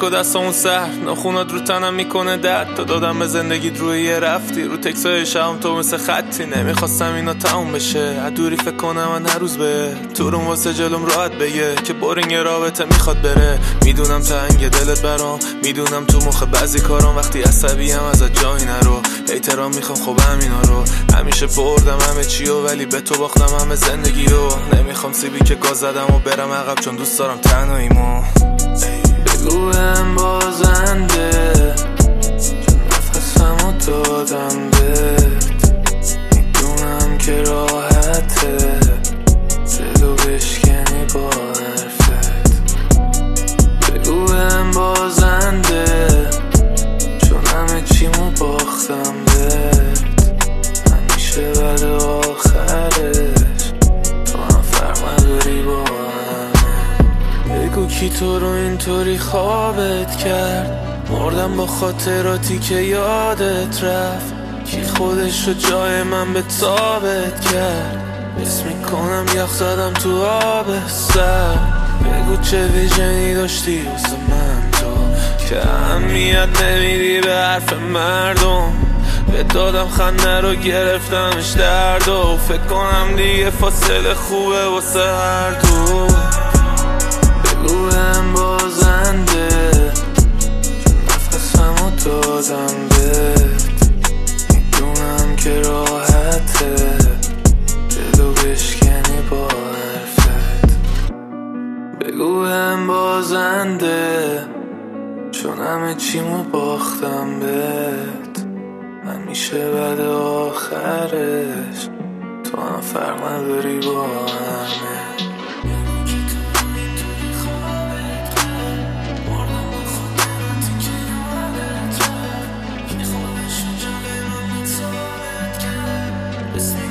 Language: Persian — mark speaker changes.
Speaker 1: و دستامون سر ناخونات رو تنم میکنه درد. تا دادم به زندگیت روی یه رفتی رو تکسای شبم تو مثل خطی. نمیخواستم اینا تموم بشه از دوری فکر کنم من هر روز به تو روم واسه جلوم راحت بگه که برینگ رابطه میخواد بره. میدونم تنگ دلت برام، میدونم تو مخ بعضی کارام وقتی عصبی هم ازت جایی نرو. احترام میخوام خب همینا رو، همیشه بردم همه چیو ولی به تو باختم همه زندگیو. نمیخوام سیبی که گاز زدم و برم عقب چون دوست دارم تنهاییمو. بگو هم بازنده چون نفسمو دادم بهت، میدونم که راحته دلو بشکنی با حرفت. بگو هم بازنده چون همه چیمو باختم بهت، همیشه بعد آخرش تو هم فرق نداری با همه. بگو کی تو رو اینطوری خوابت کرد، مردم با خاطراتی که یادت رفت. کی خودش رو جای من به تابت کرد، حس میکنم یخ زدم تو آب سر. بگو چه ویژنی داشتی واسه من تو که اهمیت نمیدی به حرف مردم. به دادم خنده رو گرفتمش درد و فکر کنم دیگه فاصله خوبه واسه هر دو. بگو هم بازنده چون نفسمو دادم بهت، میدونم که راحته دلو بشکنی با حرفت. بگو هم بازنده چون همه چیمو باختم بهت، همیشه بعد آخرش تو هم فرق نداری با همه. This